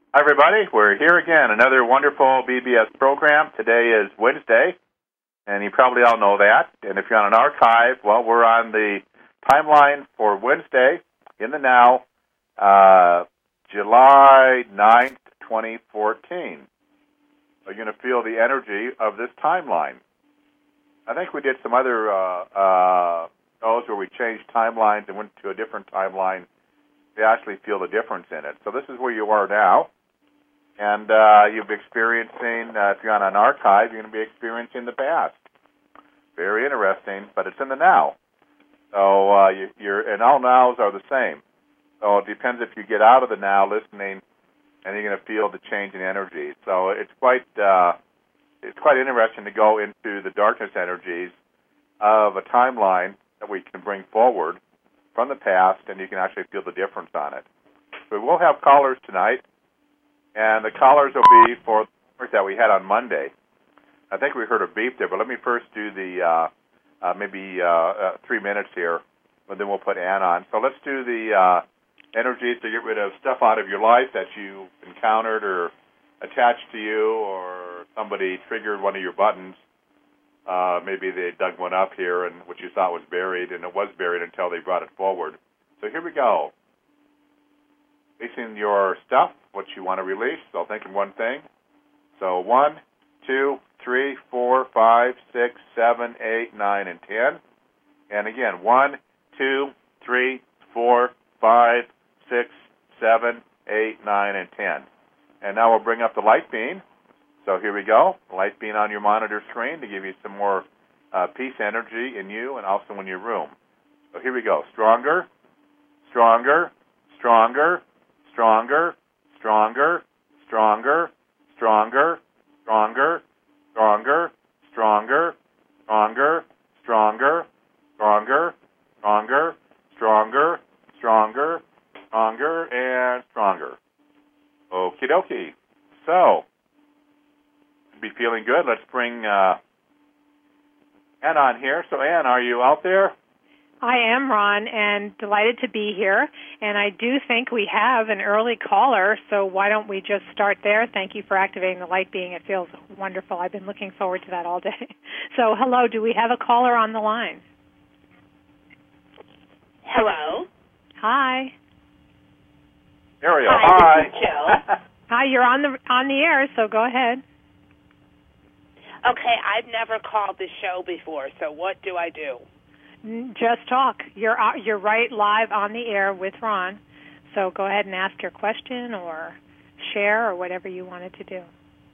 Hi, everybody. We're here again, another wonderful BBS program. Today is Wednesday, and you probably all know that. And if you're on an archive, well, we're on the timeline for Wednesday in the now, July 9th, 2014. So you're going to feel the energy of this timeline. I think we did some other shows where we changed timelines and went to a different timeline. You actually feel the difference in it. So this is where you are now. And you'll be experiencing, if you're on an archive, you're going to be experiencing the past. Very interesting, but it's in the now. So and all nows are the same. So it depends if you get out of the now listening, and you're going to feel the change in energy. So it's quite interesting to go into the darkness energies of a timeline that we can bring forward from the past, and you can actually feel the difference on it. So we will have callers tonight, and the callers will be for the that we had on Monday. I think we heard a beep there, but let me first do the 3 minutes here, and then we'll put Ann on. So let's do the energies to get rid of stuff out of your life that you encountered or attached to you, or somebody triggered one of your buttons. Maybe they dug one up here, and what you thought was buried, and it was buried until they brought it forward. So here we go. Releasing your stuff, what you want to release. So think of one thing. So 1, 2, 3, 4, 5, 6, 7, 8, 9, and 10. And again, 1, 2, 3, 4, 5, 6, 7, 8, 9, and 10. And now we'll bring up the light beam. So here we go. The light beam on your monitor screen to give you some more peace energy in you and also in your room. So here we go. Stronger, stronger, stronger, stronger, stronger, stronger, stronger, stronger, stronger, stronger, stronger, stronger, stronger, stronger, stronger, stronger, stronger, and stronger. Okie dokie. So, be feeling good. Let's bring Ann on here. So, Ann, are you out there? I am, Ron, and delighted to be here. And I do think we have an early caller, so why don't we just start there? Thank you for activating the light being. It feels wonderful. I've been looking forward to that all day. So, hello, do we have a caller on the line? Hello. Hi. Ariel, hi. This is Jill. Hi, you're on the air, so go ahead. Okay, I've never called this show before, so what do I do? Just talk. You're right live on the air with Ron, so go ahead and ask your question or share or whatever you wanted to do.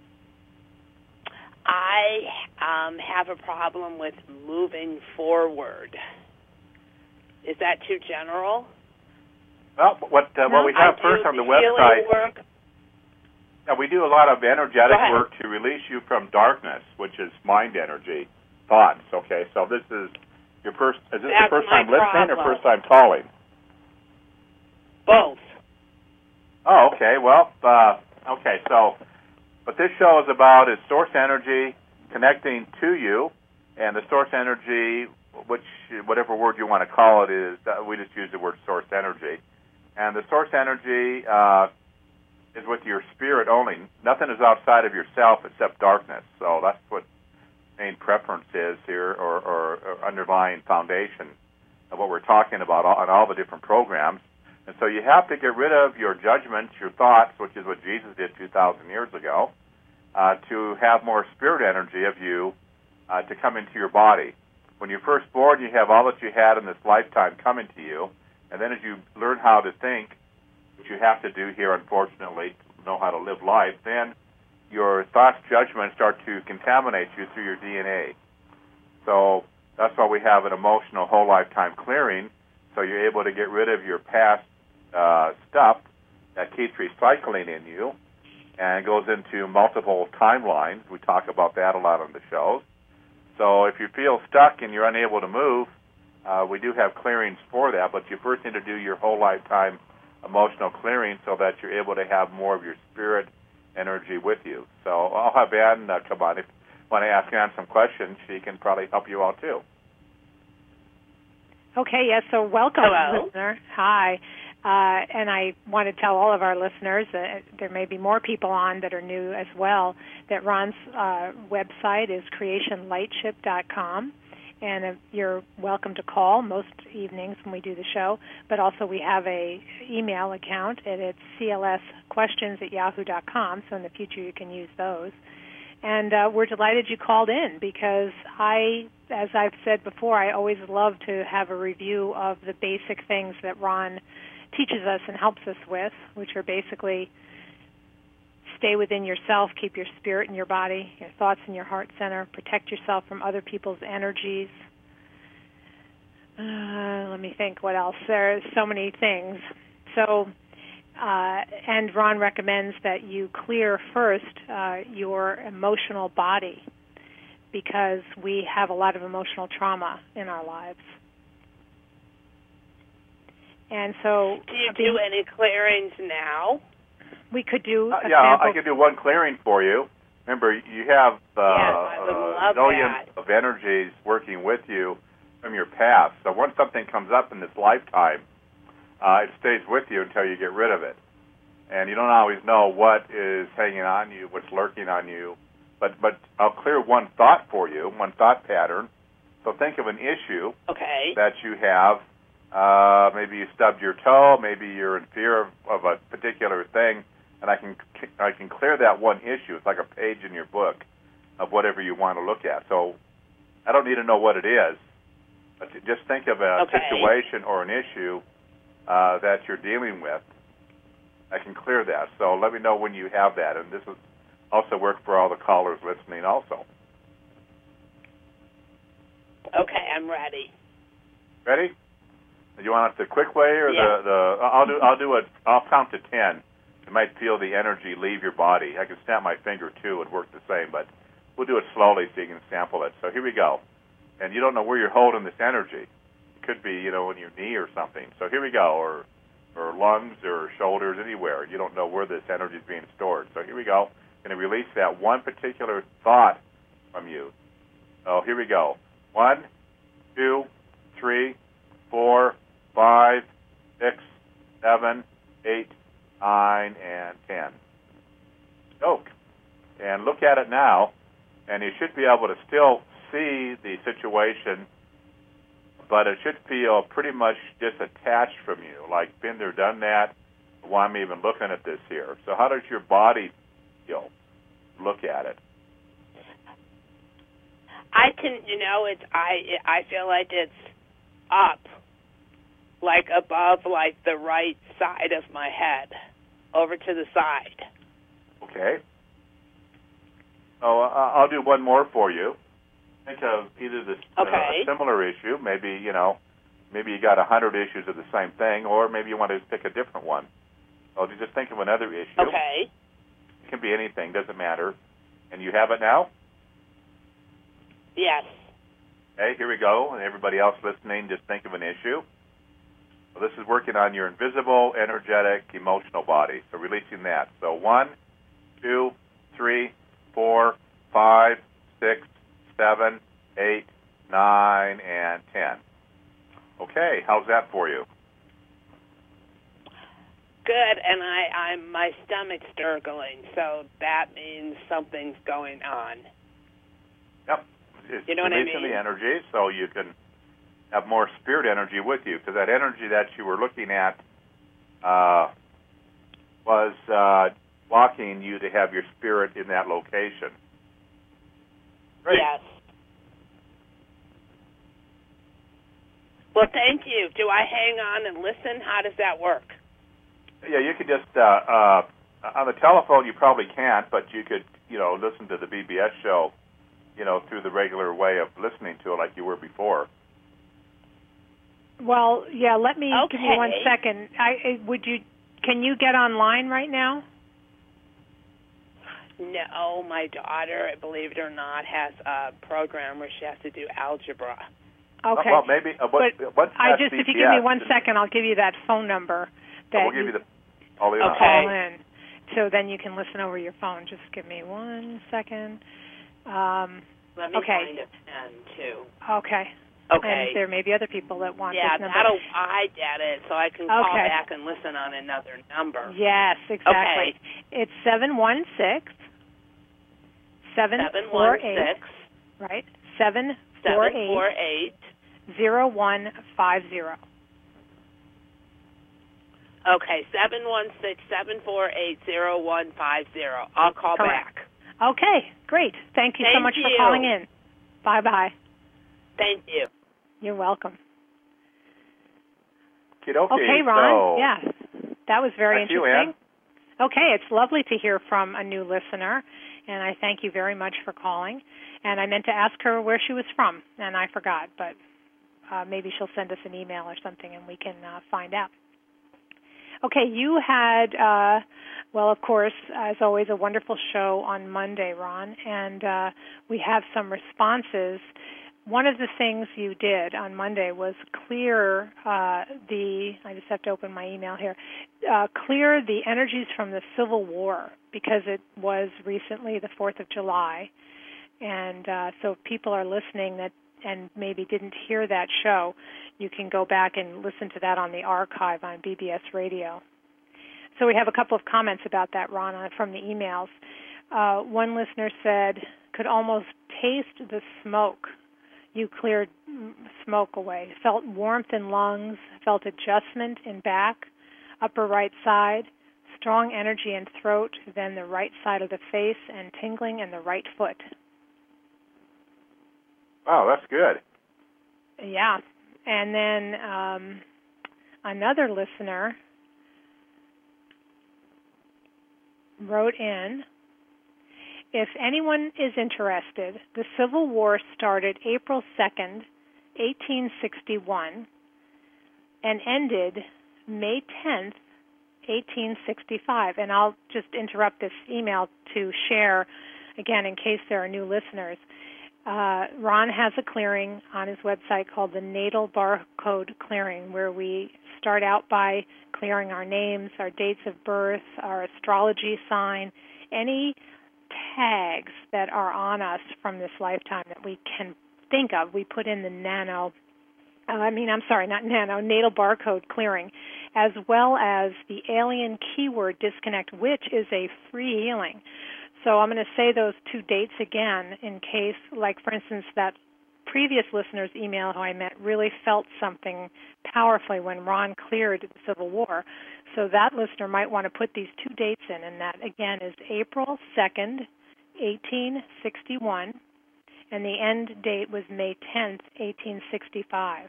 I have a problem with moving forward. Is that too general? Well, what we have first on the website, we do a lot of energetic work to release you from darkness, which is mind energy, thoughts. Okay, so this is your first. Is this the first time listening or first time calling? Both. Oh, okay. Well, okay. So, what this show is about is source energy connecting to you, and the source energy, whatever word you want to call it, is we just use the word source energy. And the source energy is with your spirit only. Nothing is outside of yourself except darkness. So that's what main preference is here, or underlying foundation of what we're talking about on all the different programs. And so you have to get rid of your judgments, your thoughts, which is what Jesus did 2,000 years ago, to have more spirit energy of you to come into your body. When you're first born, you have all that you had in this lifetime coming to you. And then as you learn how to think, which you have to do here, unfortunately, to know how to live life, then your thoughts, judgments start to contaminate you through your DNA. So that's why we have an emotional whole lifetime clearing, so you're able to get rid of your past stuff that keeps recycling in you and goes into multiple timelines. We talk about that a lot on the shows. So if you feel stuck and you're unable to move, we do have clearings for that, but you first need to do your whole lifetime emotional clearing so that you're able to have more of your spirit energy with you. So I'll have Ann come on. If you want to ask Ann some questions, she can probably help you out too. Okay, yes, so welcome, Hello. listener. Hi. And I want to tell all of our listeners, there may be more people on that are new as well, that Ron's website is creationlightship.com. And you're welcome to call most evenings when we do the show. But also we have a email account, and it's clsquestions@yahoo.com, so in the future you can use those. And we're delighted you called in because as I've said before, I always love to have a review of the basic things that Ron teaches us and helps us with, which are basically stay within yourself, keep your spirit in your body, your thoughts in your heart center, protect yourself from other people's energies. Let me think what else. There are so many things. So, and Ron recommends that you clear first your emotional body because we have a lot of emotional trauma in our lives. And so, do you do any clearings now? We could do a yeah, sample. I could do one clearing for you. Remember, you have millions of energies working with you from your past. So once something comes up in this lifetime, it stays with you until you get rid of it. And you don't always know what is hanging on you, what's lurking on you. But I'll clear one thought for you, one thought pattern. So think of an issue that you have. Maybe you stubbed your toe. Maybe you're in fear of a particular thing, and I can clear that one issue. It's like a page in your book of whatever you want to look at. So I don't need to know what it is, but just think of a situation or an issue that you're dealing with. I can clear that. So let me know when you have that, and this will also work for all the callers listening also. Okay, I'm ready. Ready? Do you want it the quick way or the? I'll count to 10. You might feel the energy leave your body. I can snap my finger too; it'd work the same. But we'll do it slowly so you can sample it. So here we go. And you don't know where you're holding this energy. It could be, in your knee or something. So here we go, or lungs or shoulders, anywhere. You don't know where this energy is being stored. So here we go. Going to release that one particular thought from you. So here we go. 1, 2, 3, 4, 5, 6, 7, 8, 9, and 10. Joke. And look at it now, and you should be able to still see the situation, but it should feel pretty much disattached from you, like been there, done that. Why am I even looking at this here? So how does your body feel? Look at it. I can, I feel like it's up. Like above, like the right side of my head, over to the side. Okay. Oh, I'll do one more for you. Think of either this similar issue. Maybe you got 100 issues of the same thing, or maybe you want to pick a different one. So just think of another issue. Okay. It can be anything, doesn't matter. And you have it now? Yes. Okay, here we go. And everybody else listening, just think of an issue. So this is working on your invisible, energetic, emotional body. So releasing that. So 1, 2, 3, 4, 5, 6, 7, 8, 9, and 10. Okay, how's that for you? Good, and my stomach's gurgling, so that means something's going on. Yep. It's you know what I mean? Releasing the energy so you can have more spirit energy with you, because that energy that you were looking at was blocking you to have your spirit in that location. Great. Yes. Well, thank you. Do I hang on and listen? How does that work? Yeah, you could just on the telephone you probably can't, but you could listen to the BBS show through the regular way of listening to it like you were before. Well, yeah. Let me give you 1 second. Can you get online right now? No, my daughter, believe it or not, has a program where she has to do algebra. Okay. Well, maybe. If you give me 1 second, I'll give you that phone number. We'll give you all the call in, so then you can listen over your phone. Just give me 1 second. Let me find a pen too. Okay. Okay. And there may be other people that want this number. I get it, so I can call back and listen on another number. Yes, exactly. Okay. It's 716 748 right? 748 0150. Okay, 716-748-0150. I'll call back. Okay, great. Thank you so much for calling in. Bye-bye. Thank you. You're welcome. Okay, Ron. Yes, that was very interesting. You, Ann. Okay, it's lovely to hear from a new listener, and I thank you very much for calling. And I meant to ask her where she was from, and I forgot, but maybe she'll send us an email or something, and we can find out. Okay, you had, of course, as always, a wonderful show on Monday, Ron, and we have some responses. One of the things you did on Monday was clear I just have to open my email here, clear the energies from the Civil War, because it was recently the 4th of July. And so if people are listening and maybe didn't hear that show, you can go back and listen to that on the archive on BBS Radio. So we have a couple of comments about that, Ron, from the emails. One listener said, could almost taste the smoke. You cleared smoke away. Felt warmth in lungs, felt adjustment in back, upper right side, strong energy in throat, then the right side of the face, and tingling in the right foot. Wow, that's good. Yeah. And then another listener wrote in, if anyone is interested, the Civil War started April 2nd, 1861, and ended May 10th, 1865. And I'll just interrupt this email to share, again, in case there are new listeners. Ron has a clearing on his website called the Natal Barcode Clearing, where we start out by clearing our names, our dates of birth, our astrology sign, any tags that are on us from this lifetime that we can think of. We put in the Natal Barcode Clearing, as well as the alien keyword disconnect, which is a free healing. So I'm going to say those two dates again in case, like, for instance, that previous listener's email who I met really felt something powerfully when Ron cleared the Civil War. So that listener might want to put these two dates in, and that, again, is April 2nd, 1861, and the end date was May 10th, 1865.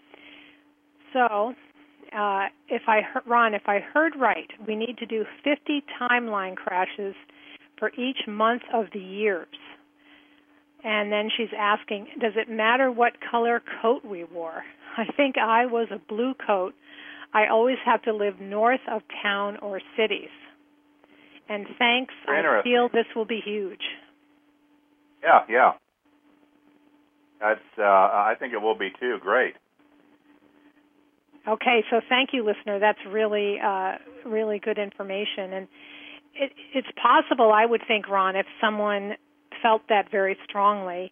So if I heard right, we need to do 50 timeline crashes for each month of the years. And then she's asking, does it matter what color coat we wore? I think I was a blue coat. I always have to live north of town or cities. And thanks, I feel this will be huge. Yeah. That's. I think it will be too. Great. Okay, so thank you, listener. That's really, really good information. And it's possible, I would think, Ron, if someone felt that very strongly,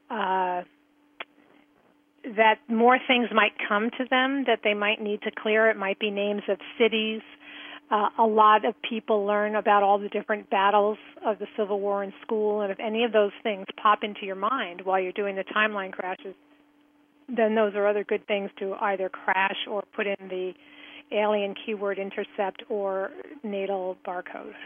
that more things might come to them that they might need to clear. It might be names of cities. A lot of people learn about all the different battles of the Civil War in school, and if any of those things pop into your mind while you're doing the timeline crashes, then those are other good things to either crash or put in the alien keyword intercept or natal barcode.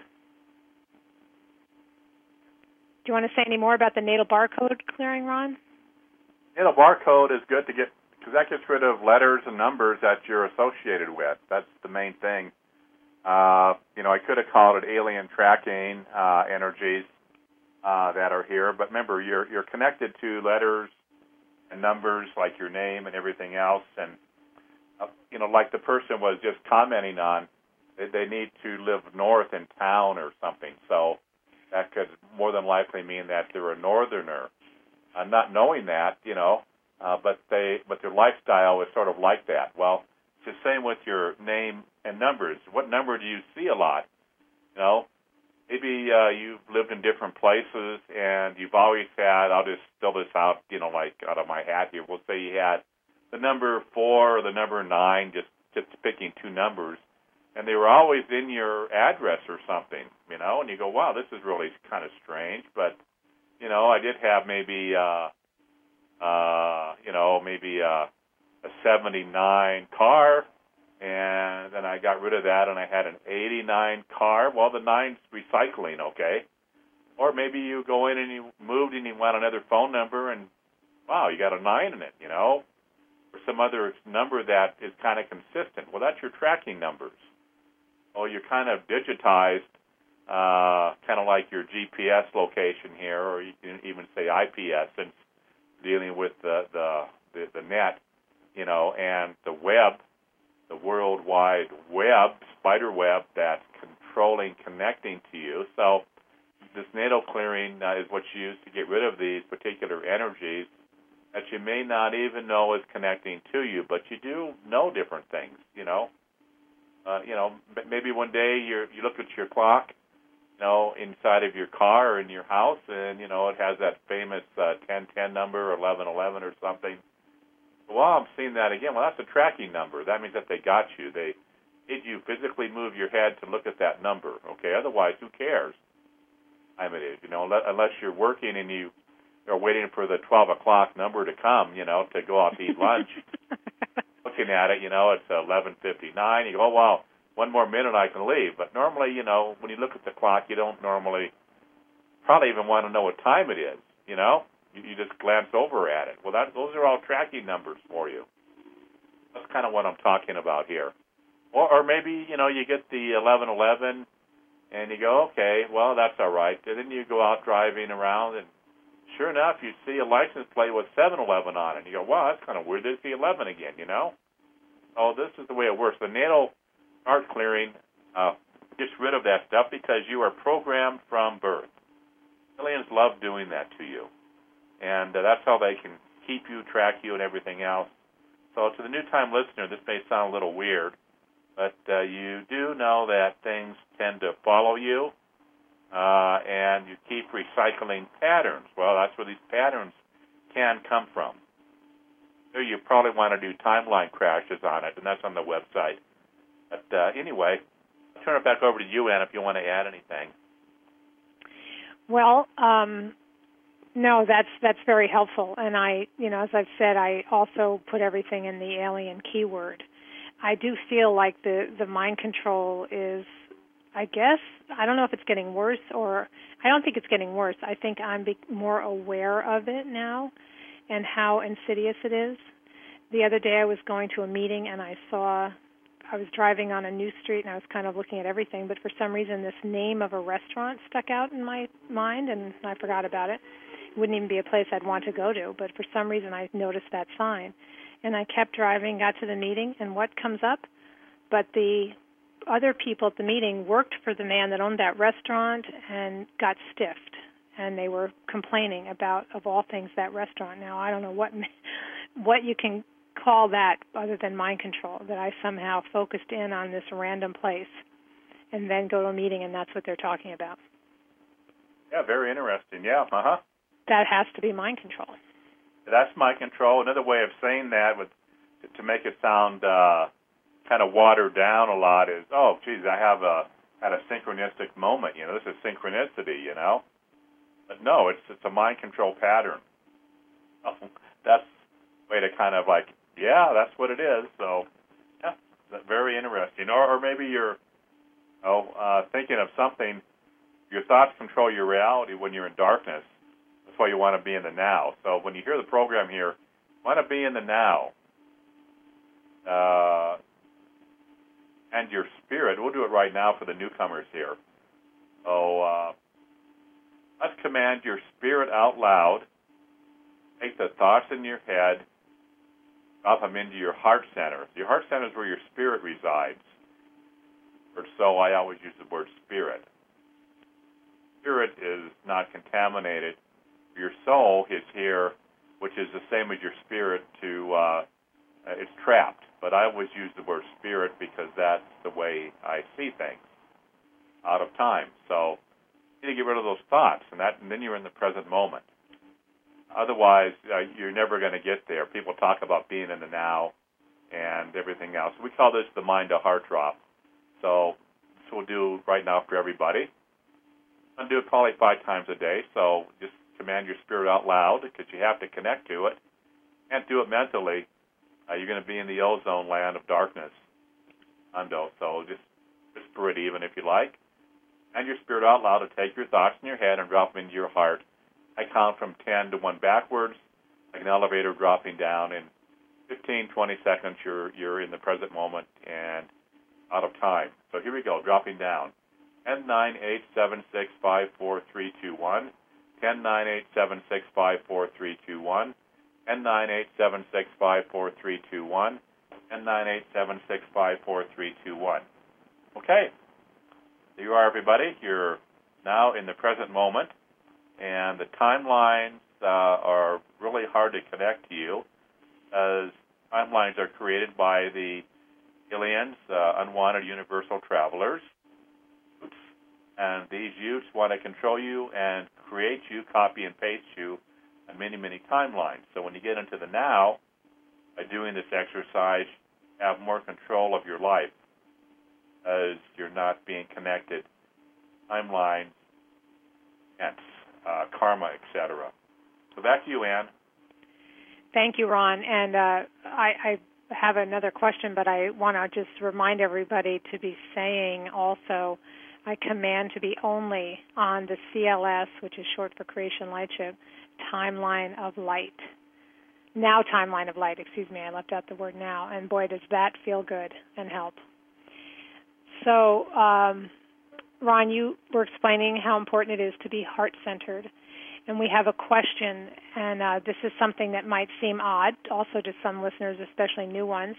Do you want to say any more about the natal barcode clearing, Ron? Natal barcode is good to get, because that gets rid of letters and numbers that you're associated with. That's the main thing. I could have called it alien tracking energies that are here, but remember, you're connected to letters and numbers like your name and everything else, and like the person was just commenting on, they need to live north in town or something. So that could more than likely mean that they're a northerner. Not knowing that, but their lifestyle is sort of like that. Well, it's the same with your name and numbers. What number do you see a lot? maybe you've lived in different places and you've always had, I'll just fill this out, like out of my hat here. We'll say you had the number 4 or the number 9, just picking two numbers, and they were always in your address or something, and you go, wow, this is really kind of strange. But, I did have maybe, maybe a 79 car, and then I got rid of that, and I had an 89 car. Well, the 9's recycling, okay? Or maybe you go in and you moved and you want another phone number, and, wow, you got a 9 in it, or some other number that is kind of consistent. Well, that's your tracking numbers. Well, you're kind of digitized, kind of like your GPS location here, or you can even say IPS, since dealing with the net, and the web, the World Wide Web, spider web that's controlling, connecting to you. So this NATO clearing is what's used to get rid of these particular energies that you may not even know is connecting to you, but you do know different things, maybe one day you look at your clock, inside of your car or in your house, and, it has that famous 1010 number, 1111 or something. Well, I'm seeing that again. Well, that's a tracking number. That means that they got you. They did you physically move your head to look at that number, okay? Otherwise, who cares? Unless you're working and you are waiting for the 12 o'clock number to come, to go out to eat lunch. Looking at it, it's 11:59. You go, oh, wow, one more minute I can leave. But normally, when you look at the clock, you don't normally probably even want to know what time it is, You just glance over at it. Well, those are all tracking numbers for you. That's kind of what I'm talking about here. Or maybe, you get the 1111 and you go, okay, well, that's all right. And then you go out driving around, and sure enough, you see a license plate with 711 on it. And you go, wow, that's kind of weird. There's the 11 again, Oh, this is the way it works. The NATO art clearing gets rid of that stuff because you are programmed from birth. Aliens love doing that to you. And that's how they can keep you, track you, and everything else. So to the new-time listener, this may sound a little weird, but you do know that things tend to follow you, and you keep recycling patterns. Well, that's where these patterns can come from. So you probably want to do timeline crashes on it, and that's on the website. But anyway, I'll turn it back over to you, Ann, if you want to add anything. Well, no, that's very helpful. And I, as I've said, I also put everything in the alien keyword. I do feel like the mind control is, I guess, I don't know if it's getting worse, or I don't think it's getting worse. I think I'm more aware of it now and how insidious it is. The other day I was going to a meeting and I was driving on a new street and I was kind of looking at everything, but for some reason this name of a restaurant stuck out in my mind and I forgot about it. It wouldn't even be a place I'd want to go to, but for some reason I noticed that sign. And I kept driving, got to the meeting, and what comes up? But the other people at the meeting worked for the man that owned that restaurant and got stiffed. And they were complaining about, of all things, that restaurant. Now, I don't know what you can call that other than mind control, that I somehow focused in on this random place and then go to a meeting and that's what they're talking about. Yeah, very interesting. Yeah, That has to be mind control. That's mind control. Another way of saying that, to make it sound kind of watered down a lot, is, oh, geez, I had a synchronistic moment. This is synchronicity. But no, it's a mind control pattern. That's a way to kind of like, yeah, that's what it is. So, yeah, that's very interesting. Or maybe you're thinking of something. Your thoughts control your reality when you're in darkness. That's why you want to be in the now. So when you hear the program here, you want to be in the now. And your spirit, we'll do it right now for the newcomers here. So let's command your spirit out loud. Take the thoughts in your head, drop them into your heart center. Your heart center is where your spirit resides. Or so I always use the word spirit. Spirit is not contaminated. Your soul is here, which is the same as your spirit, it's trapped. But I always use the word spirit because that's the way I see things out of time. So You need to get rid of those thoughts, and then you're in the present moment. Otherwise, you're never going to get there. People talk about being in the now and everything else. We call this the mind to heart drop. So this we'll do right now for everybody. I'm going to do it probably 5 times a day, so just command your spirit out loud because you have to connect to it. Can't do it mentally. You're going to be in the ozone land of darkness. So just whisper it even if you like. And your spirit out loud to take your thoughts in your head and drop them into your heart. I count from 10 to 1 backwards, like an elevator dropping down. In 15, 20 seconds, you're in the present moment and out of time. So here we go, dropping down. 10, 9, 8, 7, 6, 5, 4, 3, 2, 1. 10, 9, 8, 7, 6, 5, 4, 3, 2, 1. 10, 9, 8, 7, 6, 5, 4, 3, 2, 1. 10, 9, 8, 7, 6, 5, 4, 3, 2, 1. Okay. There you are, everybody. You're now in the present moment, and the timelines are really hard to connect to you, as timelines are created by the aliens, unwanted universal travelers. And these youths want to control you and create you, copy and paste you on many, many timelines. So when you get into the now, by doing this exercise, you have more control of your life, as you're not being connected, timelines, hence, karma, etc. So back to you, Ann. Thank you, Ron. And I have another question, but I want to just remind everybody to be saying also, I command to be only on the CLS, which is short for Creation Lightship, timeline of light. Now timeline of light, excuse me, I left out the word now. And boy, does that feel good and help. So, Ron, you were explaining how important it is to be heart-centered. And we have a question, and this is something that might seem odd also to some listeners, especially new ones.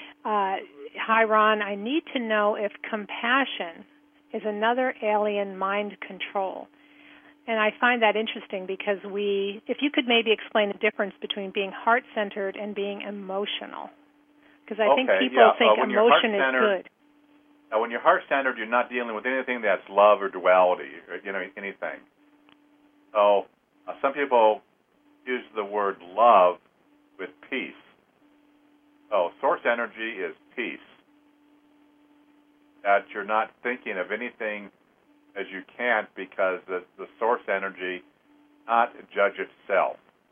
Hi, Ron, I need to know if compassion is another alien mind control. And I find that interesting because if you could maybe explain the difference between being heart-centered and being emotional. Because I think people think emotion is good. When you're heart-centered, you're not dealing with anything that's love or duality, or anything. So some people use the word love with peace. So source energy is peace. That you're not thinking of anything as you can't, because the source energy not judge itself.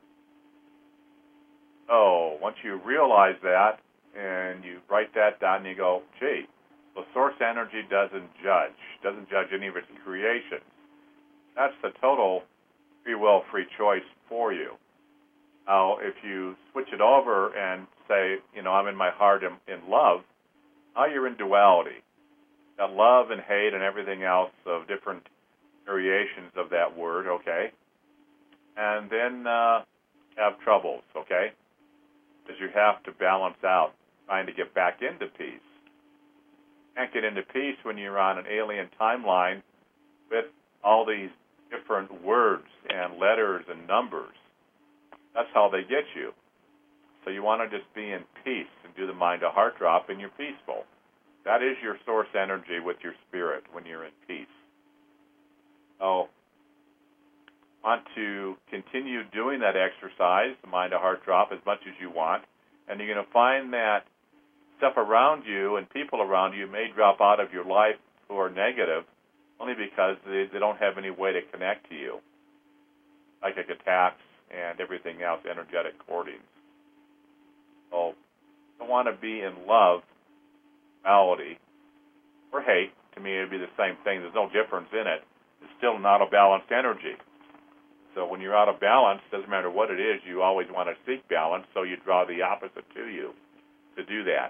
So once you realize that and you write that down, you go, gee, the source energy doesn't judge any of its creations. That's the total free will, free choice for you. Now, if you switch it over and say, I'm in my heart in love, now you're in duality. That love and hate and everything else of different variations of that word, okay? And then have troubles, okay? Because you have to balance out trying to get back into peace. Can't get into peace when you're on an alien timeline with all these different words and letters and numbers. That's how they get you. So you want to just be in peace and do the mind to heart drop, and you're peaceful. That is your source energy with your spirit when you're in peace. So want to continue doing that exercise, the mind to heart drop, as much as you want, and you're going to find that stuff around you and people around you may drop out of your life who are negative only because they don't have any way to connect to you, psychic attacks and everything else, energetic cordings. So you want to be in love, duality, or hate. To me, it would be the same thing. There's no difference in it. It's still not a balanced energy. So when you're out of balance, doesn't matter what it is, you always want to seek balance, so you draw the opposite to you to do that.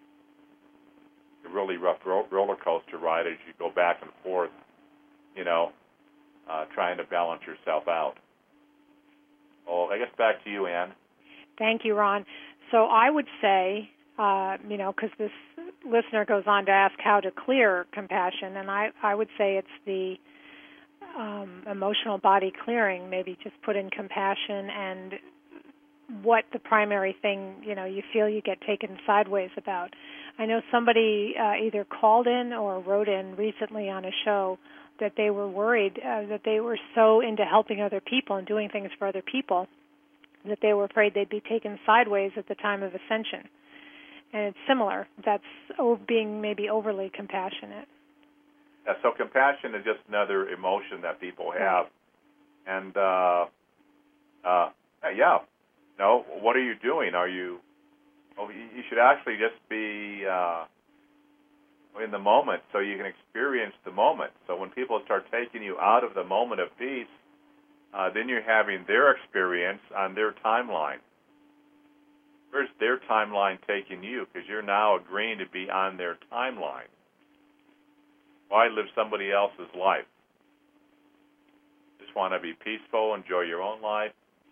A really rough roller coaster ride as you go back and forth, trying to balance yourself out. Well, I guess back to you, Ann. Thank you, Ron. So I would say, because this listener goes on to ask how to clear compassion, and I would say it's the emotional body clearing. Maybe just put in compassion and what the primary thing, you feel you get taken sideways about. I know somebody either called in or wrote in recently on a show that they were worried that they were so into helping other people and doing things for other people that they were afraid they'd be taken sideways at the time of ascension. And it's similar. That's being maybe overly compassionate. Yeah, so compassion is just another emotion that people have. And, what are you doing? You should actually just be in the moment so you can experience the moment. So when people start taking you out of the moment of peace, then you're having their experience on their timeline. Where's their timeline taking you? Because you're now agreeing to be on their timeline. Why live somebody else's life? Just want to be peaceful, enjoy your own life.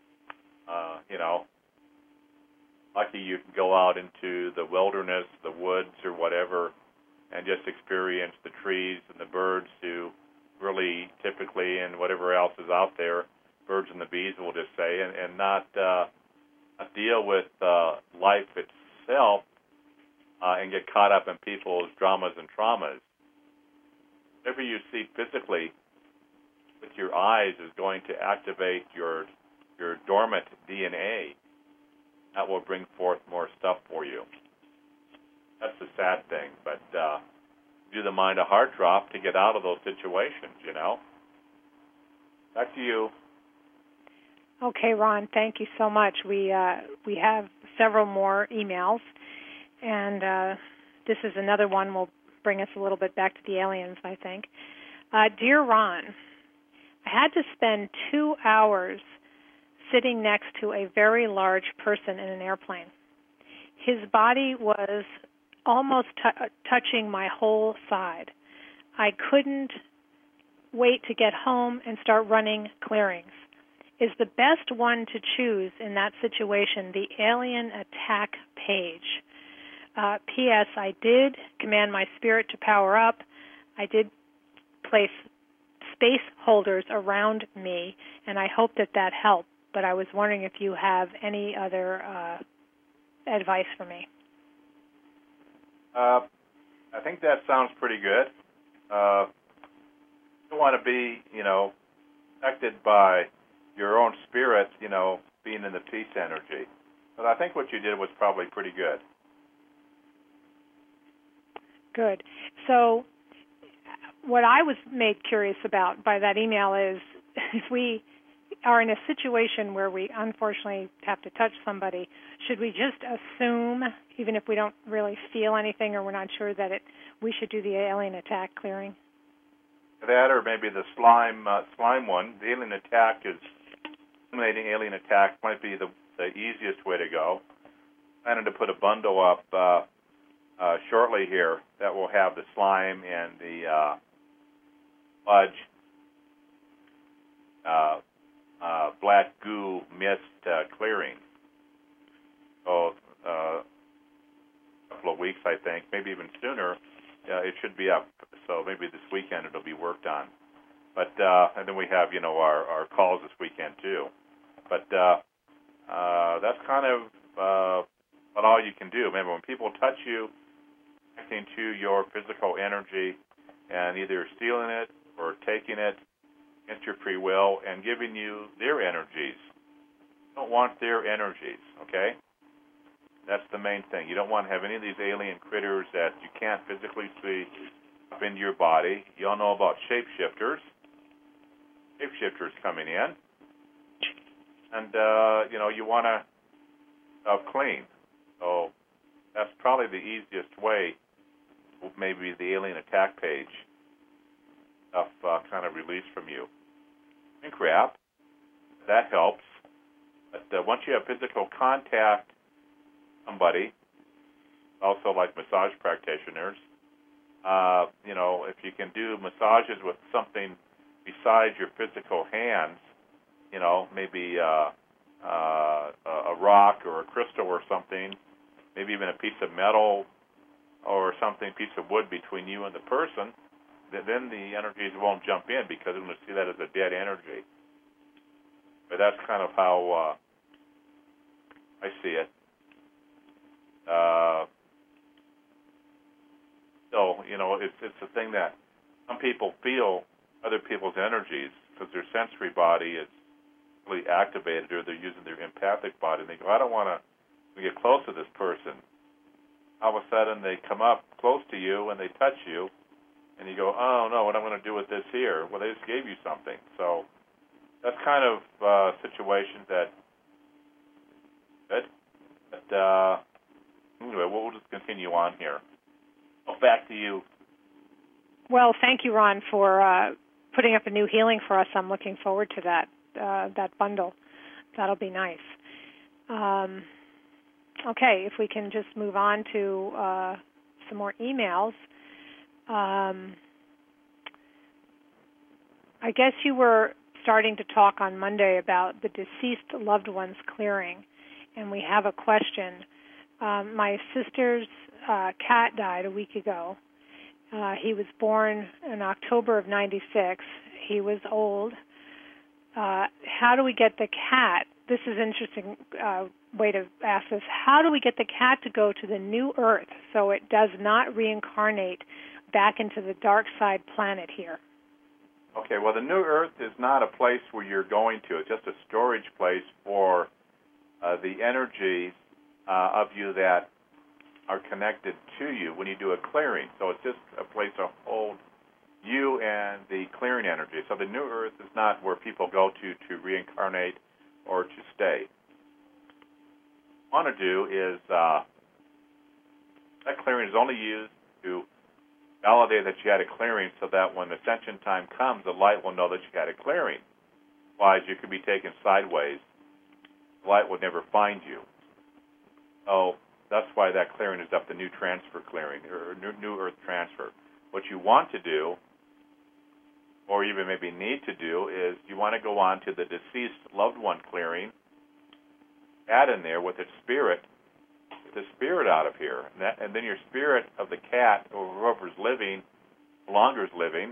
Lucky you can go out into the wilderness, the woods, or whatever, and just experience the trees and the birds who really typically, and whatever else is out there, birds and the bees, we'll just say, and not deal with life itself and get caught up in people's dramas and traumas. Whatever you see physically with your eyes is going to activate your dormant DNA. That will bring forth more stuff for you. That's the sad thing, but do the mind a heart drop to get out of those situations, Back to you. Okay, Ron, thank you so much. We have several more emails, and this is another one will bring us a little bit back to the aliens, I think. Dear Ron, I had to spend 2 hours sitting next to a very large person in an airplane. His body was almost touching my whole side. I couldn't wait to get home and start running clearings. Is the best one to choose in that situation the alien attack page? P.S. I did command my spirit to power up. I did place space holders around me, and I hope that helped. But I was wondering if you have any other advice for me. I think that sounds pretty good. You don't want to be, affected by your own spirit, being in the peace energy. But I think what you did was probably pretty good. Good. So what I was made curious about by that email is if we are in a situation where we unfortunately have to touch somebody, should we just assume, even if we don't really feel anything or we're not sure that we should do the alien attack clearing? That, or maybe the slime one. The alien attack is eliminating alien attack might be the easiest way to go. I'm planning to put a bundle up shortly here that will have the slime and the fudge black goo mist clearing. So a couple of weeks, I think, maybe even sooner, it should be up. So maybe this weekend it'll be worked on. But and then we have our calls this weekend too. But that's kind of about all you can do. Remember, when people touch you, connecting to your physical energy and either stealing it or taking it against your free will and giving you their energies. You don't want their energies, okay? That's the main thing. You don't want to have any of these alien critters that you can't physically see up into your body. You all know about shapeshifters. Shapeshifters coming in. And, you want to clean. So that's probably the easiest way, maybe the alien attack page stuff kind of released from you. And crap, that helps. But once you have physical contact with somebody, also like massage practitioners, if you can do massages with something besides your physical hands, maybe a rock or a crystal or something, maybe even a piece of metal or something, piece of wood between you and the person, then the energies won't jump in because they're going to see that as a dead energy. But that's kind of how I see it. So, it's a thing that some people feel other people's energies because their sensory body is really activated, or they're using their empathic body, and they go, I don't want to get close to this person. All of a sudden, they come up close to you, and they touch you, and you go, oh, no, what am I going to do with this here? Well, they just gave you something. So that's kind of a situation that, anyway, we'll just continue on here. Back to you. Well, thank you, Ron, for putting up a new healing for us. I'm looking forward to that bundle. That'll be nice. Okay, if we can just move on to some more emails. I guess you were starting to talk on Monday about the deceased loved ones clearing, and we have a question. My sister's cat died a week ago. He was born in October of 96. He was old. How do we get the cat? This is an interesting way to ask this. How do we get the cat to go to the new Earth so it does not reincarnate back into the dark side planet here? Okay, well, the new Earth is not a place where you're going to. It's just a storage place for the energies of you that are connected to you when you do a clearing. So it's just a place to hold you and the clearing energy. So the new Earth is not where people go to reincarnate or to stay. What I want to do is that clearing is only used to validate that you had a clearing so that when ascension time comes, the light will know that you had a clearing. Otherwise, you could be taken sideways. The light would never find you. So that's why that clearing is up the new transfer clearing, or new Earth transfer. What you want to do, or even maybe need to do, is you want to go on to the deceased loved one clearing, add in there with its spirit, the spirit out of here. And then your spirit of the cat, or whoever's living, longer's living,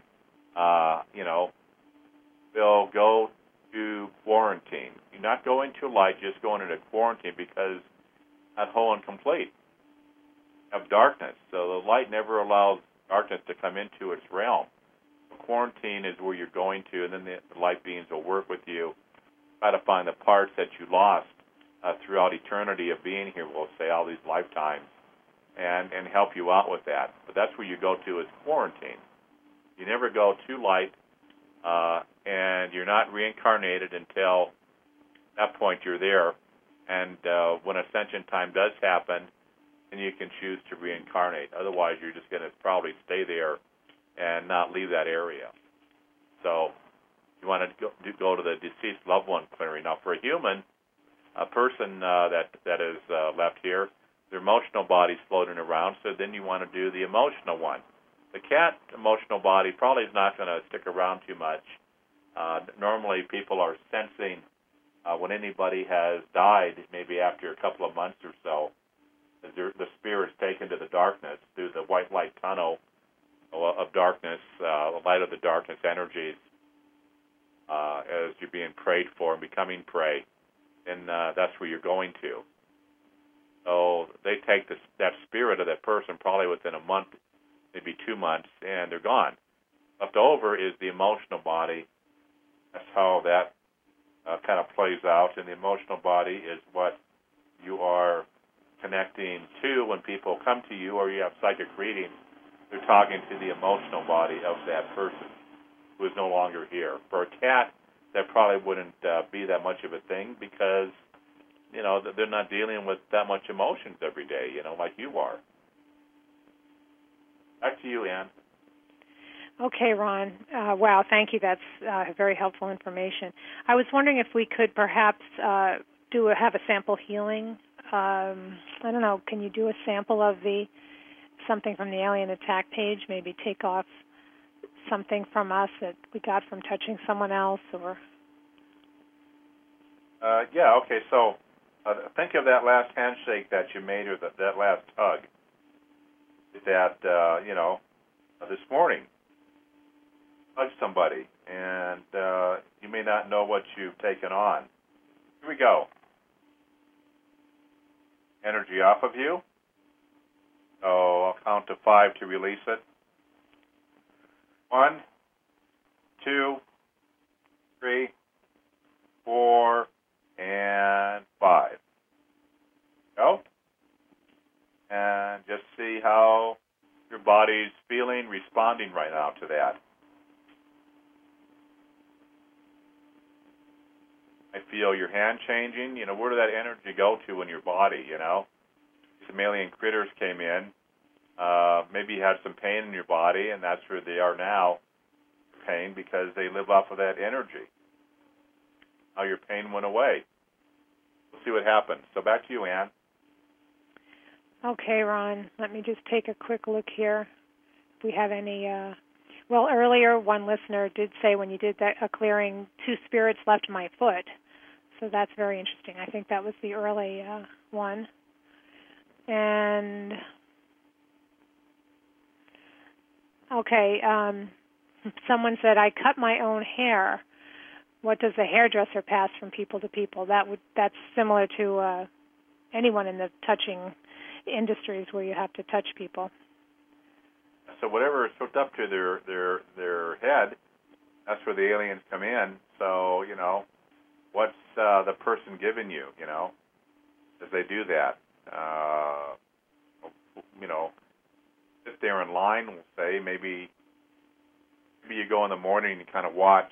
they'll go to quarantine. You're not going to light, just going into quarantine because not whole and complete of darkness. So the light never allows darkness to come into its realm. Quarantine is where you're going to, and then the light beings will work with you, try to find the parts that you lost throughout eternity of being here, we'll say, all these lifetimes, and help you out with that. But that's where you go to is quarantine. You never go to light, and you're not reincarnated until that point you're there. And when ascension time does happen, then you can choose to reincarnate. Otherwise, you're just going to probably stay there and not leave that area. So you want to go to the deceased loved one clearing. Now, for a human, a person that is left here, their emotional body's floating around, so then you want to do the emotional one. The cat emotional body probably is not going to stick around too much. Normally, people are sensing when anybody has died, maybe after a couple of months or so, the spirit's taken to the darkness through the white light tunnel of darkness, the light of the darkness energies, as you're being prayed for and becoming prey, and that's where you're going to. So they take that spirit of that person probably within a month, maybe 2 months, and they're gone. Left over is the emotional body. That's how that kind of plays out, and the emotional body is what you are connecting to when people come to you or you have psychic readings. They're talking to the emotional body of that person who is no longer here. For a cat, that probably wouldn't be that much of a thing because, they're not dealing with that much emotions every day, like you are. Back to you, Ann. Okay, Ron. Wow, thank you. That's very helpful information. I was wondering if we could perhaps have a sample healing. I don't know. Can you do a sample of something from the alien attack page? Maybe take off something from us that we got from touching someone else, or. Yeah. Okay. So think of that last handshake that you made, or that last hug. That this morning. Touch somebody, and you may not know what you've taken on. Here we go. energy off of you. So I'll count to 5 to release it. 1, 2, 3, 4, and 5. Go. And just see how your body's feeling, responding right now to that. I feel your hand changing. Where did that energy go to in your body, Some alien critters came in. Maybe you had some pain in your body, and that's where they are now, pain, because they live off of that energy. How your pain went away. We'll see what happens. So back to you, Ann. Okay, Ron, let me just take a quick look here. If we have any, well, earlier one listener did say when you did that a clearing, 2 spirits left my foot. So that's very interesting. I think that was the early one. And, okay, someone said, I cut my own hair. What does the hairdresser pass from people to people? That's similar to anyone in the touching industries where you have to touch people. So whatever is hooked up to their head, that's where the aliens come in. So, what's the person giving you, as they do that? Sit there in line, we'll say. Maybe you go in the morning and you kind of watch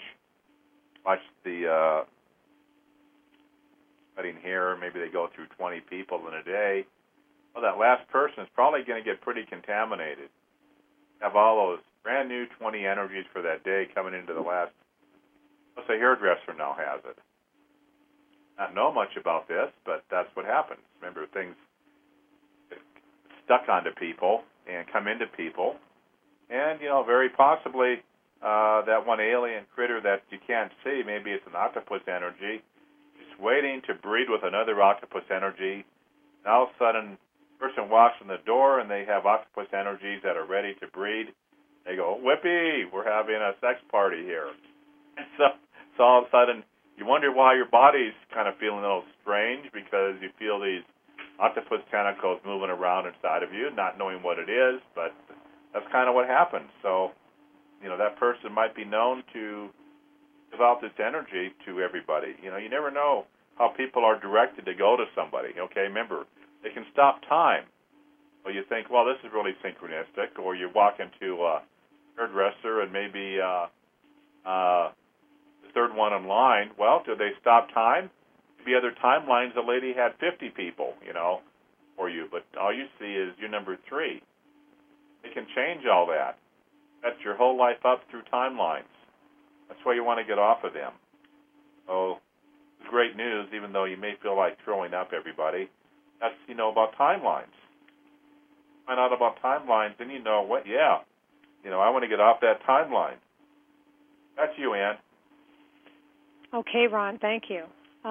the cutting hair. Maybe they go through 20 people in a day. Well, that last person is probably going to get pretty contaminated. Have all those brand new 20 energies for that day coming into the last. Let's say hairdresser now has it. Not know much about this, but that's what happens. Remember, things get stuck onto people and come into people, and very possibly that one alien critter that you can't see, maybe it's an octopus energy, just waiting to breed with another octopus energy. And all of a sudden, person walks in the door and they have octopus energies that are ready to breed. They go, whippy, we're having a sex party here. And so all of a sudden, you wonder why your body's kind of feeling a little strange, because you feel these octopus tentacles moving around inside of you, not knowing what it is, but that's kind of what happens. So, that person might be known to give out this energy to everybody. You never know how people are directed to go to somebody, okay? Remember, they can stop time. Well, you think, well, this is really synchronistic, or you walk into a hairdresser and maybe the third one in line. Well, do they stop time? Maybe other timelines, the lady had 50 people, for you, but all you see is you're number 3. They can change all that. That's your whole life up through timelines. That's why you want to get off of them. So, it's great news, even though you may feel like throwing up, everybody. That's, about timelines. Find out about timelines, then you know what, I want to get off that timeline. That's you, Ann. Okay, Ron, thank you.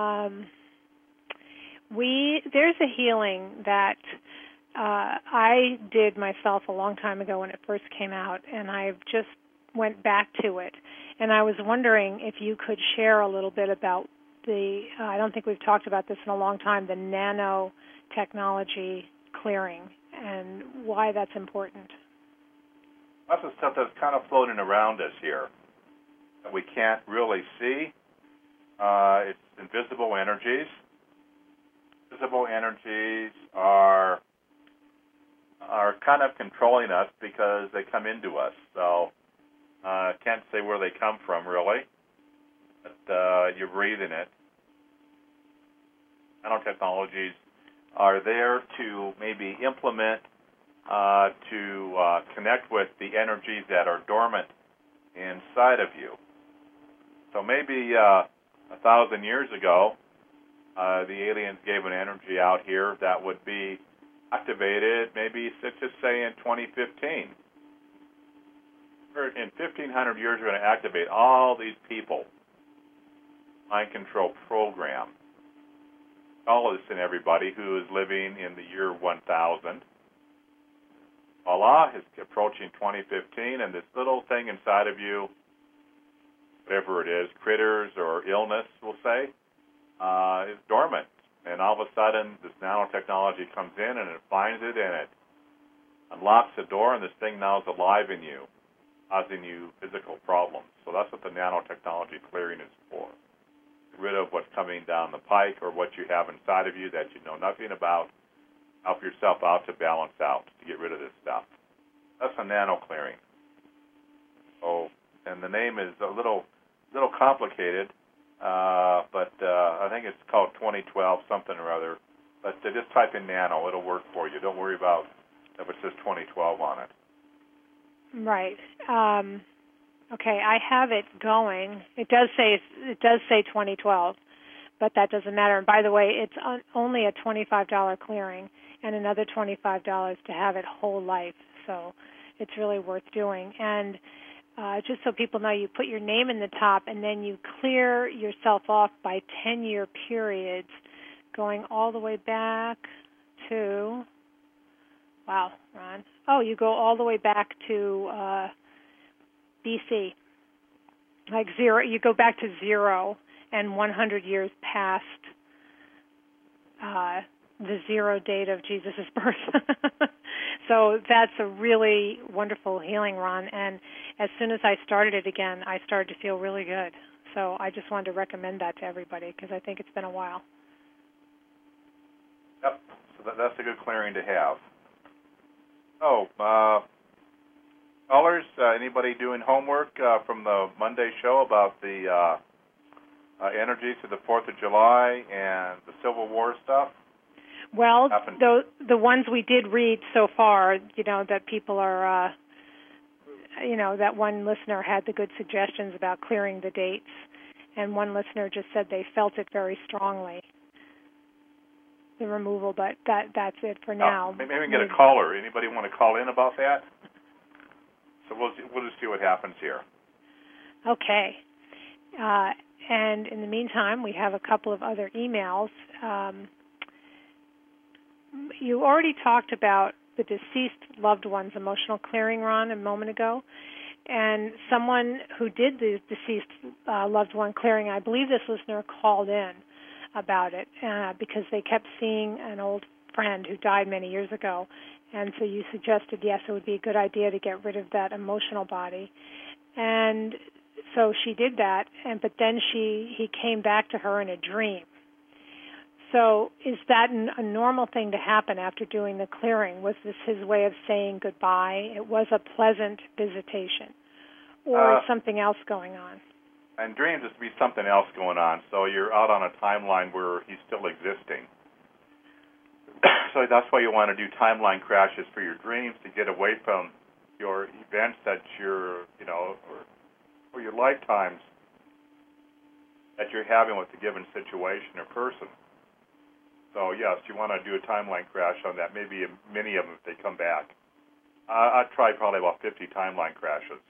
There's a healing that I did myself a long time ago when it first came out, and I just went back to it. And I was wondering if you could share a little bit about I don't think we've talked about this in a long time, the nanotechnology clearing, and why that's important. Lots of stuff that's kind of floating around us here that we can't really see. It's invisible energies. Visible energies are kind of controlling us because they come into us. So can't say where they come from, really. But you're breathing it. Nanotechnologies are there to maybe implement, to connect with the energies that are dormant inside of you. So maybe 1,000 years ago, the aliens gave an energy out here that would be activated maybe, let's just say, in 2015. In 1,500 years, we're going to activate all these people. Mind control program. All of this and everybody who is living in the year 1000. Allah is approaching 2015, and this little thing inside of you, whatever it is, critters or illness, we'll say, is dormant. And all of a sudden, this nanotechnology comes in, and it finds it, and it unlocks the door, and this thing now is alive in you, causing you physical problems. So that's what the nanotechnology clearing is for. Get rid of what's coming down the pike or what you have inside of you that you know nothing about. Help yourself out to balance out, to get rid of this stuff. That's a nano clearing. Oh, and the name is a little complicated, but I think it's called 2012 something or other. But just type in nano; it'll work for you. Don't worry about if it says 2012 on it. Right. Okay, I have it going. It does say 2012, but that doesn't matter. And by the way, it's only a $25 clearing and another $25 to have it whole life. So it's really worth doing. And just so people know, you put your name in the top, and then you clear yourself off by 10-year periods, going all the way back to, wow, Ron. Oh, you go all the way back to BC, like zero. You go back to 0 and 100 years past the 0 date of Jesus' birth. So that's a really wonderful healing, Ron. And as soon as I started it again, I started to feel really good. So I just wanted to recommend that to everybody because I think it's been a while. Yep. So that's a good clearing to have. Oh, callers, anybody doing homework from the Monday show about the energies of the 4th of July and the Civil War stuff? Well, the ones we did read so far, that people are, that one listener had the good suggestions about clearing the dates, and one listener just said they felt it very strongly, the removal, but that's it for now. Maybe we can get a caller. Anybody want to call in about that? So we'll just see what happens here. Okay. And in the meantime, we have a couple of other emails. You already talked about the deceased loved one's emotional clearing, Ron, a moment ago. And someone who did the deceased loved one clearing, I believe this listener called in about it because they kept seeing an old friend who died many years ago. And so you suggested, yes, it would be a good idea to get rid of that emotional body. And so she did that, but then he came back to her in a dream. So is that a normal thing to happen after doing the clearing? Was this his way of saying goodbye? It was a pleasant visitation. Or is something else going on? And dreams is to be something else going on. So you're out on a timeline where he's still existing. So that's why you want to do timeline crashes for your dreams, to get away from your events that you're, or your lifetimes that you're having with a given situation or person. So, yes, you want to do a timeline crash on that, maybe many of them if they come back. I'd try probably about 50 timeline crashes.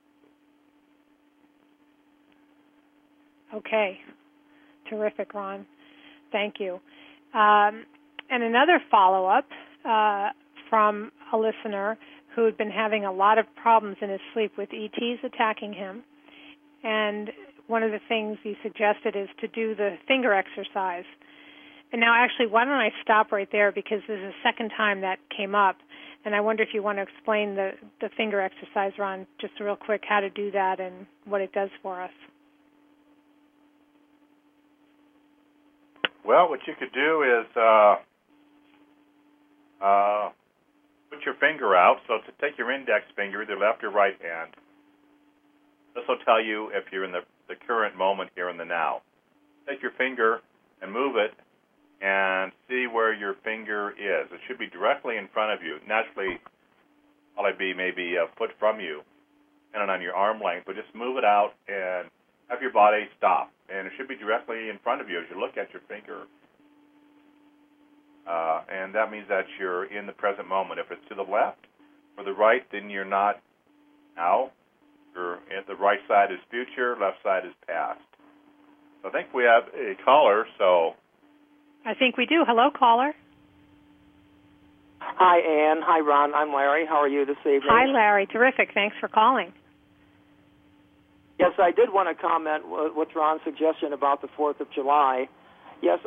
Okay. Terrific, Ron. Thank you. And another follow-up from a listener who had been having a lot of problems in his sleep with ETs attacking him. And one of the things you suggested is to do the finger exercise. And now, actually, why don't I stop right there, because this is the second time that came up, and I wonder if you want to explain the finger exercise, Ron, just real quick, how to do that and what it does for us. Well, what you could do is put your finger out. So to take your index finger, either left or right hand. This will tell you if you're in the current moment here in the now. Take your finger and move it, and see where your finger is. It should be directly in front of you. Naturally, probably be maybe a foot from you, and on your arm length, but just move it out and have your body stop. And it should be directly in front of you as you look at your finger. And that means that you're in the present moment. If it's to the left or the right, then you're not now. The right side is future, left side is past. So I think we have a caller, so... I think we do. Hello, caller. Hi, Ann. Hi, Ron. I'm Larry. How are you this evening? Hi, Larry. Terrific. Thanks for calling. Yes, I did want to comment with Ron's suggestion about the 4th of July. Yes,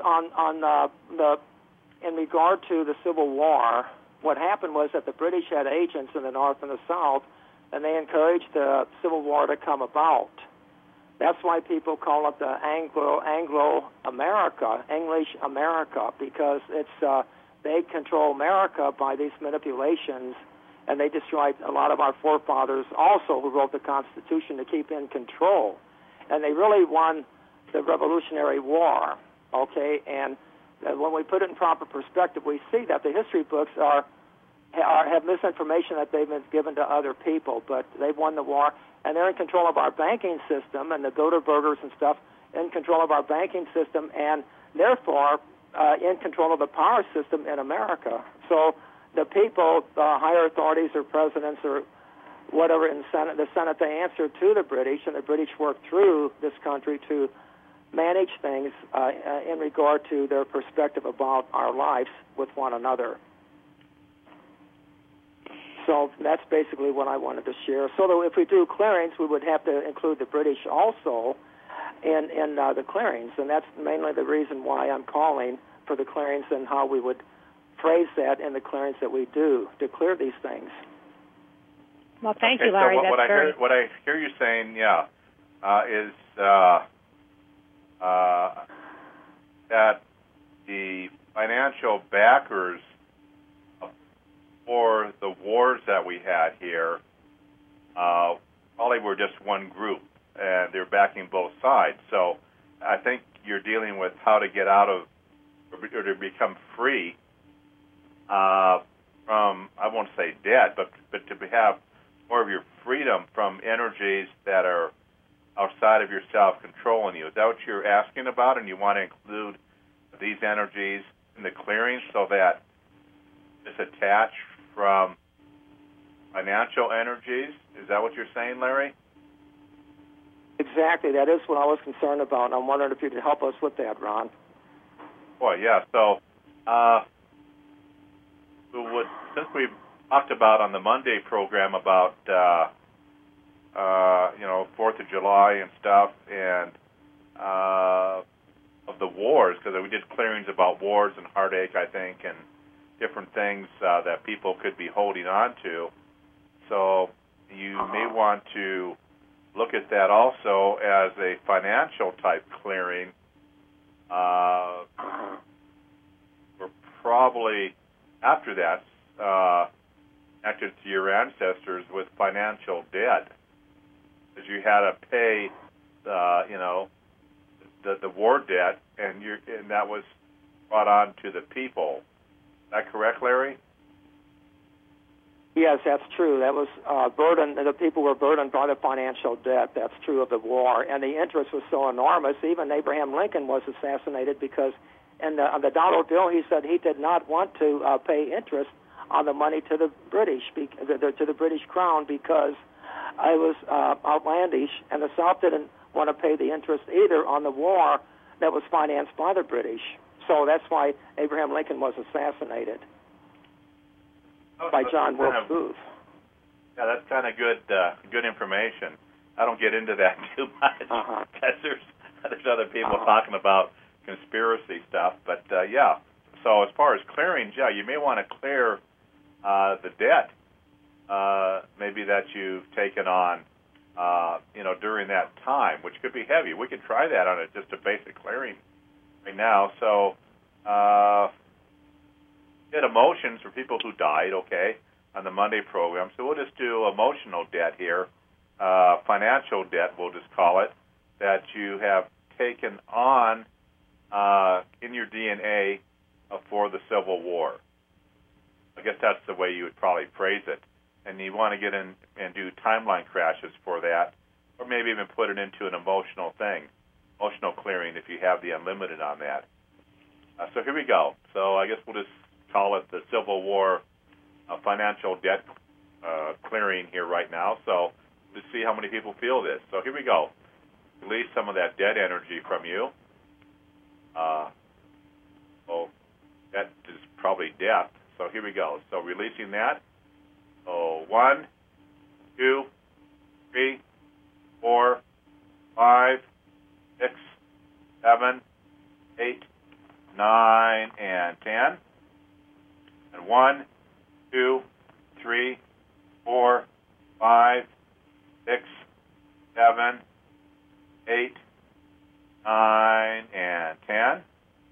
in regard to the Civil War, what happened was that the British had agents in the North and the South, and they encouraged the Civil War to come about. That's why people call it the Anglo-America, English America, because it's they control America by these manipulations, and they destroyed a lot of our forefathers also who wrote the Constitution to keep in control. And they really won the Revolutionary War, okay? And when we put it in proper perspective, we see that the history books have misinformation that they've been given to other people, but they've won the war, and they're in control of our banking system, and the Bilderbergers and stuff in control of our banking system, and therefore in control of the power system in America. So the people, the higher authorities or presidents or whatever in the Senate, they answer to the British, and the British work through this country to manage things in regard to their perspective about our lives with one another. So that's basically what I wanted to share. So that if we do clearings, we would have to include the British also in the clearings, and that's mainly the reason why I'm calling for the clearings and how we would phrase that in the clearings that we do to clear these things. Well, thank you, Larry. So what I hear you saying, is that the financial backers for the wars that we had here probably were just one group, and they're backing both sides. So I think you're dealing with how to get out of or to become free from, I won't say debt, but to have more of your freedom from energies that are outside of yourself controlling you. Is that what you're asking about, and you want to include these energies in the clearing so that it's attached from financial energies? Is that what you're saying, Larry? Exactly. That is what I was concerned about, and I'm wondering if you could help us with that, Ron. Boy, yeah. So since we've talked about on the Monday program about 4th of July and stuff, and of the wars, because we did clearings about wars and heartache, I think, and different things that people could be holding on to. So you may want to look at that also as a financial type clearing. We're probably, after that, connected to your ancestors with financial debt, because you had to pay, the war debt, and that was brought on to the people. Is that correct, Larry? Yes, that's true. That was burdened. The people were burdened by the financial debt. That's true of the war, and the interest was so enormous. Even Abraham Lincoln was assassinated because, on the dollar bill, he said he did not want to pay interest on the money to the British, to the British Crown, because it was outlandish, and the South didn't want to pay the interest either on the war that was financed by the British. So that's why Abraham Lincoln was assassinated by John Wilkes Booth. Yeah, that's kind of good information. I don't get into that too much because there's other people talking about conspiracy stuff. But yeah, so as far as clearings, you may want to clear the debt maybe that you've taken on during that time, which could be heavy. We could try that on just a basic clearing right now. So get emotions for people who died, okay, on the Monday program. So we'll just do emotional debt here, financial debt, we'll just call it, that you have taken on in your DNA for the Civil War. I guess that's the way you would probably phrase it. And you want to get in and do timeline crashes for that, or maybe even put it into an emotional thing, emotional clearing if you have the unlimited on that. So here we go. So I guess we'll just call it the Civil War financial debt clearing here right now. So let's see how many people feel this. So here we go. Release some of that dead energy from you. That is probably death. So here we go. So releasing that. So 1, 2, 3, 4, 5, 6, 7, 8, 9, and 10. And 1, 2, 3, 4, 5, 6, 7, 8, 9, and 10.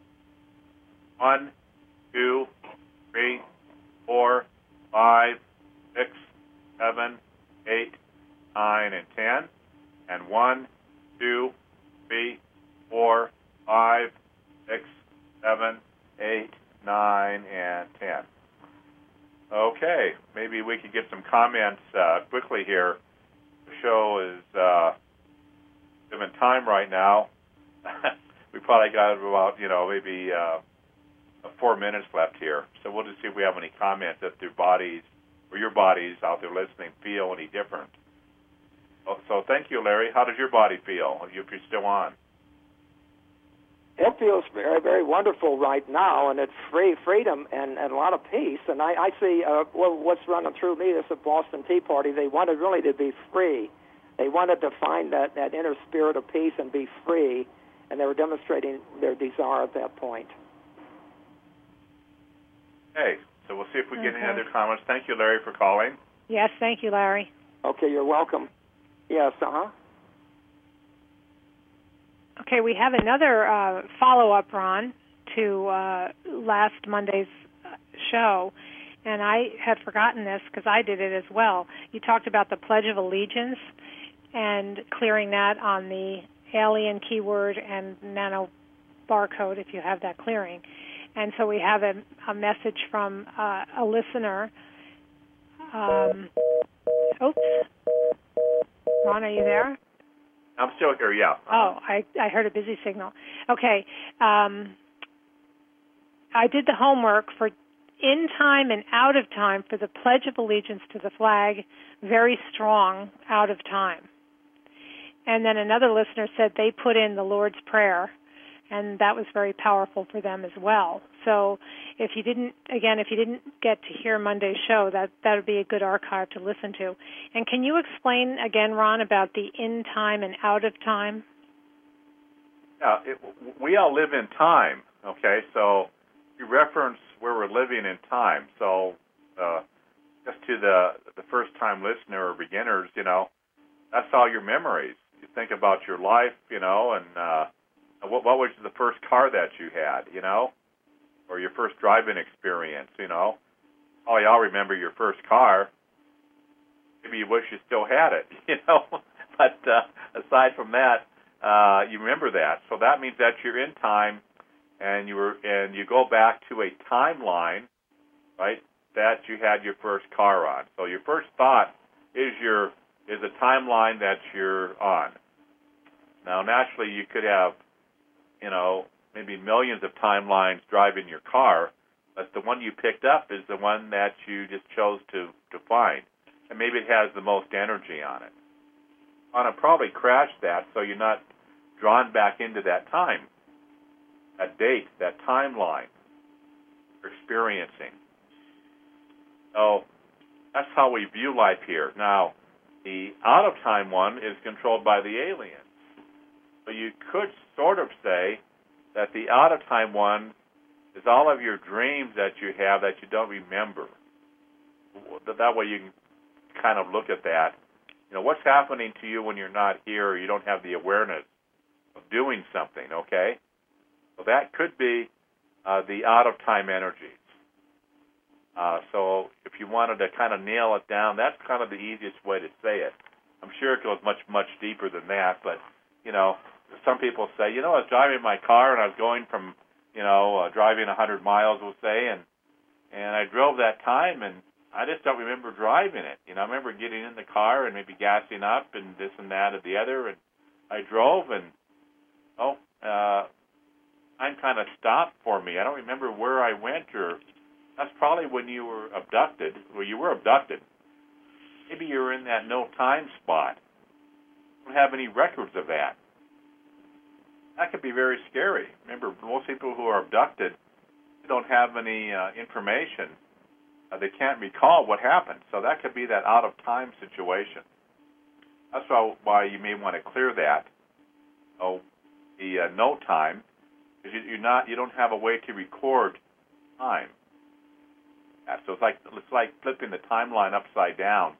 1, 2, 3, 4, 5, 6, 7, 8, 9, and 10. And 1, 2, 3, 4, 5, 6, 7, 8, 9, and 10. Okay, maybe we could get some comments quickly here. The show is given time right now. We probably got about, maybe 4 minutes left here. So we'll just see if we have any comments if their bodies or your bodies out there listening feel any different. So thank you, Larry. How does your body feel if you're still on? It feels very, very wonderful right now, and it's freedom and a lot of peace. And I see what's running through me is the Boston Tea Party. They wanted really to be free. They wanted to find that inner spirit of peace and be free, and they were demonstrating their desire at that point. Okay, so we'll see if we get any other comments. Thank you, Larry, for calling. Yes, thank you, Larry. Okay, you're welcome. Yes, Okay, we have another follow-up, Ron, to last Monday's show, and I had forgotten this because I did it as well. You talked about the Pledge of Allegiance and clearing that on the alien keyword and nano barcode if you have that clearing. And so we have a message from a listener. Oops. Ron, are you there? I'm still here, yeah. Oh, I heard a busy signal. Okay. I did the homework for in time and out of time for the Pledge of Allegiance to the flag, very strong out of time. And then another listener said they put in the Lord's Prayer, and that was very powerful for them as well. So if you didn't get to hear Monday's show, that would be a good archive to listen to. And can you explain again, Ron, about the in time and out of time? Yeah, we all live in time, okay? So you reference where we're living in time. So just to the first-time listener or beginners, that's all your memories. You think about your life, and what was the first car that you had, or your first driving experience, Oh, y'all remember your first car. Maybe you wish you still had it, But aside from that, you remember that. So that means that you're in time, and you go back to a timeline, right? That you had your first car on. So your first thought is a timeline that you're on. Now, naturally, you could have, maybe millions of timelines driving your car, but the one you picked up is the one that you just chose to find. And maybe it has the most energy on it. I want to probably crash that so you're not drawn back into that time, that date, that timeline you're experiencing. So that's how we view life here. Now, the out-of-time one is controlled by the aliens. So you could sort of say that the out-of-time one is all of your dreams that you have that you don't remember. That way you can kind of look at that. What's happening to you when you're not here or you don't have the awareness of doing something, okay? So that could be the out-of-time energies. So if you wanted to kind of nail it down, that's kind of the easiest way to say it. I'm sure it goes much, much deeper than that, but, some people say, I was driving my car and I was going from, driving 100 miles, we'll say, and I drove that time and I just don't remember driving it. I remember getting in the car and maybe gassing up and this and that and the other, and I drove and, time kind of stopped for me. I don't remember where I went, or that's probably when you were abducted. Well, you were abducted. Maybe you were in that no time spot. Don't have any records of that. That could be very scary. Remember, most people who are abducted don't have any information. They can't recall what happened. So that could be that out-of-time situation. That's why you may want to clear that. The no time You don't have a way to record time. Yeah, so it's like flipping the timeline upside down.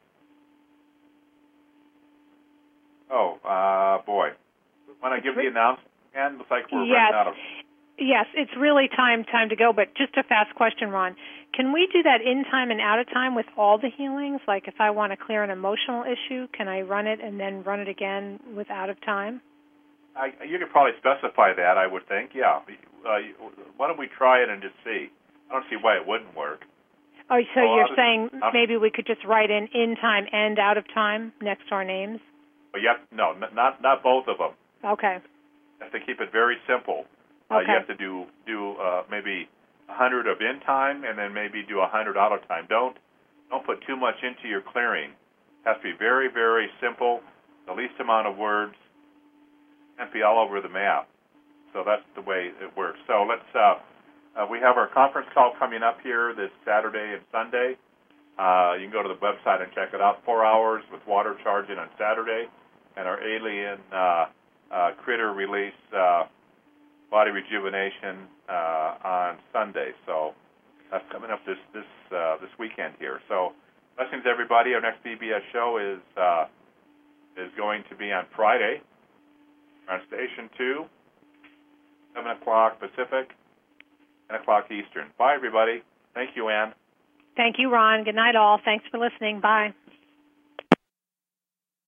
Oh, boy. Want to give the announcement? And looks like we're running out of. Yes, it's really time to go. But just a fast question, Ron. Can we do that in time and out of time with all the healings? Like if I want to clear an emotional issue, can I run it and then run it again with out of time? You could probably specify that, I would think. Yeah. Why don't we try it and just see? I don't see why it wouldn't work. Oh, so you're saying maybe we could just write in time and out of time next to our names? No, not both of them. Okay. You have to keep it very simple. Okay. You have to do maybe 100 of in time and then maybe do 100 out of time. Don't put too much into your clearing. It has to be very, very simple, the least amount of words, and be all over the map. So that's the way it works. So let's. We have our conference call coming up here this Saturday and Sunday. You can go to the website and check it out. 4 hours with water charging on Saturday, and our alien critter release body rejuvenation on Sunday. So that's coming up this weekend here. So blessings, everybody. Our next BBS show is going to be on Friday on Station 2, 7 o'clock Pacific, 10 o'clock Eastern. Bye, everybody. Thank you, Ann. Thank you, Ron. Good night, all. Thanks for listening. Bye.